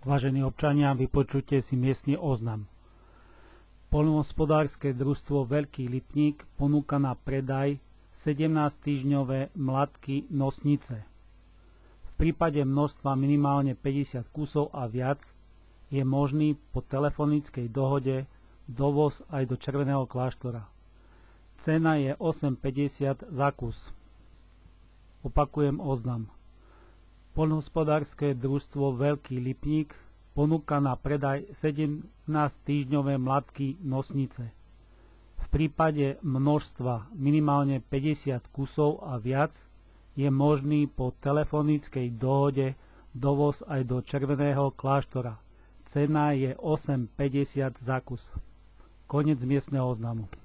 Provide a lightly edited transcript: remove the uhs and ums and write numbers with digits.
Vážení občania, vypočujte si miestny oznam. Poľnohospodárske družstvo Veľký Lipník ponúka na predaj 17-týždňové mladky nosnice. V prípade množstva minimálne 50 kusov a viac je možný po telefonickej dohode dovoz aj do Červeného kláštora. Cena je 8,50 za kus. Opakujem oznam. Poľnohospodárske družstvo Veľký Lipník ponúka na predaj 17-týždňové mladky nosnice. V prípade množstva minimálne 50 kusov a viac je možný po telefonickej dohode dovoz aj do Červeného kláštora. Cena je 8,50 za kus. Koniec miestneho oznamu.